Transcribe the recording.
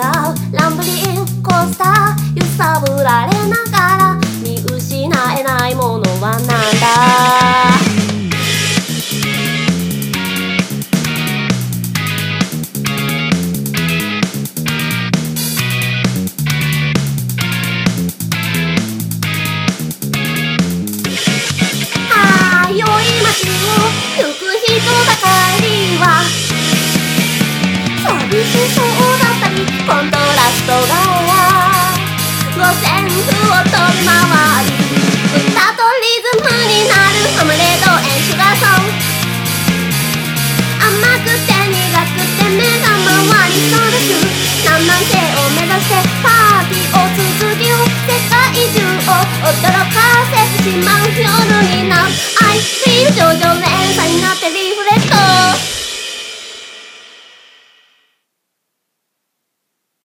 ランブリンコースター揺さぶられながら見失えないものはなんだ。良い街を行く人ばかりは寂しそうだったりコントラストが五線譜を飛び回り歌とリズムになるハムレード演出がそう甘くて苦くて目が回りそうです何万世を目指してパーティーを続けよう世界中を驚かせてしまうよ